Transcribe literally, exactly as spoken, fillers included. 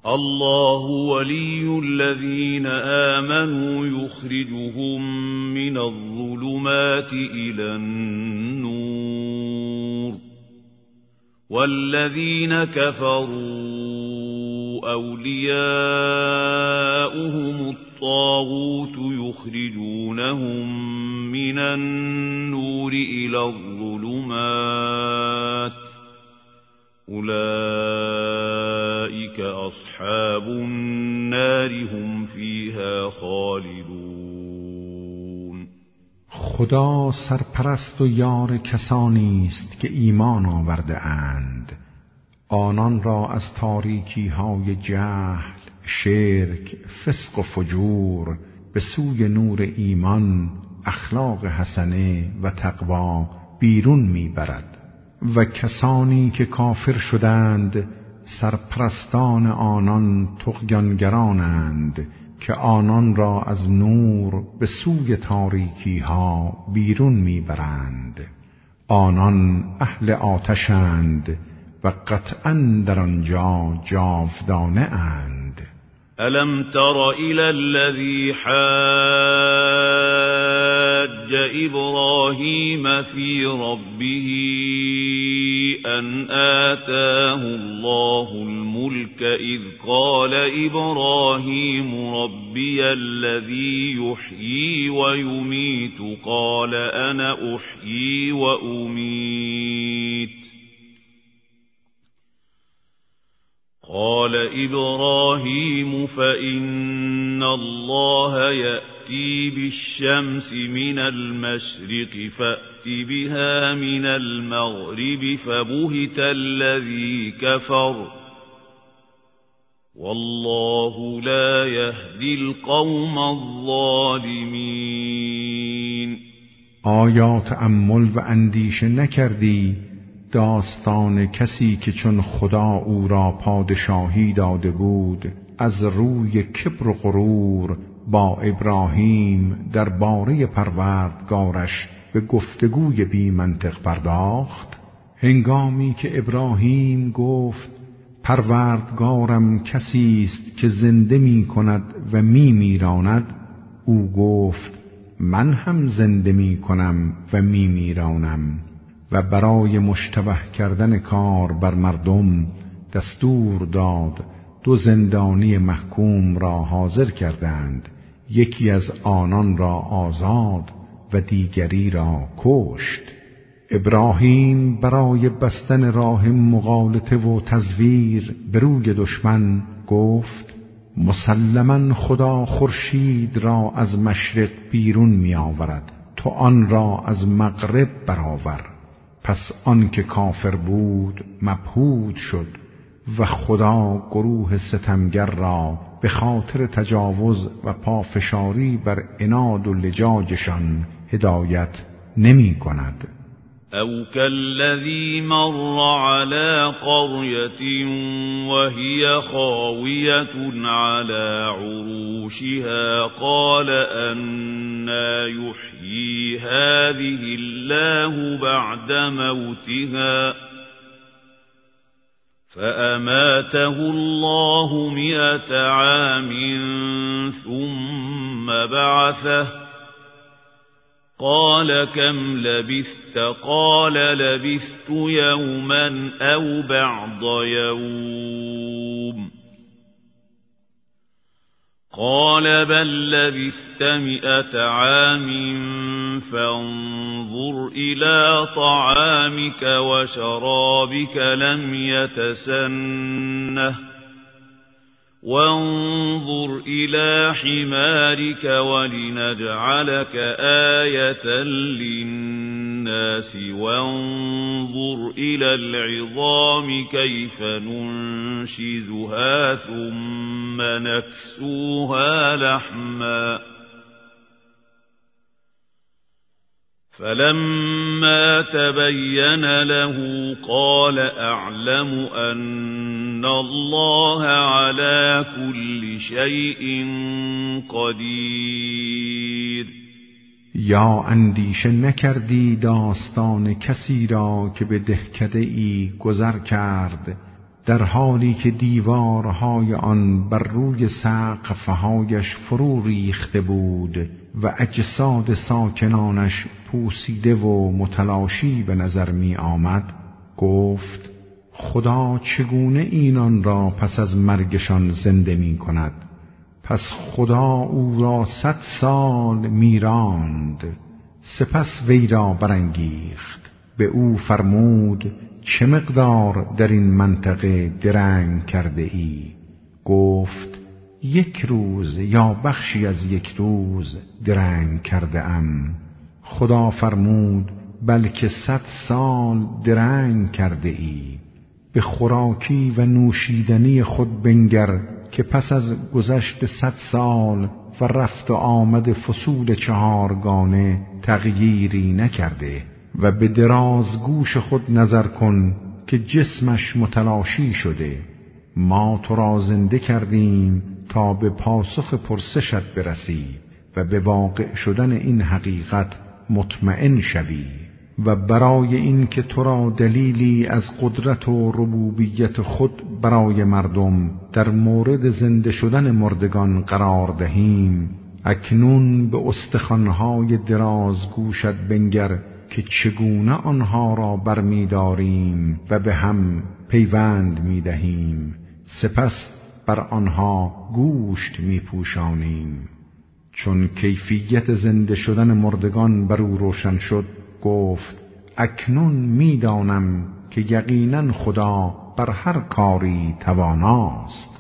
الله ولي الذين آمنوا يخرجهم من الظلمات إلى النور والذين كفروا أولياؤهم الطاغوت يخرجونهم من النور إلى الظلمات أولئك أصحاب النار هم فيها خالدون. خدا سرپرست و یار کسانی است که ایمان آورده اند، آنان را از تاریکی های جهل، شرک، فسق و فجور به سوی نور ایمان، اخلاق حسنه و تقوا بیرون میبرد. و کسانی که کافر شدند سرپرستان آنان طغیانگرانند که آنان را از نور به سوی تاریکی ها بیرون میبرند. آنان اهل آتشند و قطعاً در آنجا جاودانه اند. ألم تر إلى الذي حاج إبراهيم في ربه أن آتاه الله الملك إذ قال إبراهيم ربي الذي يحيي ويميت قال أنا أحيي وأميت قال إبراهيم فإن الله يأتي بالشمس من المشرق فأت بها من المغرب فبهت الذي كفر والله لا يهدي القوم الظالمين. آیا تأمل و اندیشه نکردی داستان کسی که چون خدا او را پادشاهی داده بود از روی کبر و غرور با ابراهیم درباره پروردگارش به گفتگوی بی منطق پرداخت؟ هنگامی که ابراهیم گفت پروردگارم کسی است که زنده می کند و می میراند، او گفت من هم زنده می کنم و می میرانم. و برای مشتبه کردن کار بر مردم دستور داد دو زندانی محکوم را حاضر کردند، یکی از آنان را آزاد و دیگری را کشت. ابراهیم برای بستن راه مغالطه و تزویر به روی دشمن گفت مسلماً خدا خورشید را از مشرق بیرون می آورد، تو آن را از مغرب برآور. پس آن که کافر بود مبهوت شد و خدا گروه ستمگر را به خاطر تجاوز و پافشاری بر عناد و لجاجشان هدایت نمی کند. أو كالذي مر على قرية وهي خاوية على عروشها قال أنى يحيي هذه الله بعد موتها فأماته الله مئة عام ثم بعثه قال كم لبثت قال لبثت يوما أو بعض يوم قال بل لبثت مئة عام فانظر إلى طعامك وشرابك لم يتسنه وانظر إلى حمارك ولنجعلك آية للناس وانظر إلى العظام كيف ننشزها ثم نكسوها لحما فلما تبين له قال أعلم أن الله على كل شيء قدير. یا اندیشه نکردی داستان کسی را که به دهکده ای گذر کرد در حالی که دیوارهای آن بر روی سقف‌هایش فرو ریخته بود و اجساد ساکنانش پوسیده و متلاشی به نظر می آمد، گفت خدا چگونه اینان را پس از مرگشان زنده می کند؟ پس خدا او را صد سال میراند، سپس وی را برانگیخت. به او فرمود چه مقدار در این منطقه درنگ کرده ای؟ گفت یک روز یا بخشی از یک روز درنگ کرده ام. خدا فرمود بلکه صد سال درنگ کرده ای. به خوراکی و نوشیدنی خود بنگر که پس از گذشت صد سال و رفت و آمد فصول چهارگانه تغییری نکرده، و به دراز گوش خود نظر کن که جسمش متلاشی شده. ما تو را زنده کردیم تا به پاسخ پرسشت برسی و به واقع شدن این حقیقت مطمئن شوی، و برای این که تو را دلیلی از قدرت و ربوبیت خود برای مردم در مورد زنده شدن مردگان قرار دهیم، اکنون به استخوان‌های دراز گوشت بنگر که چگونه آنها را برمی داریم و به هم پیوند می دهیم، سپس بر آنها گوشت می پوشانیم. چون کیفیت زنده شدن مردگان بر او روشن شد، گفت اکنون می دانم که یقینا خدا بر هر کاری تواناست.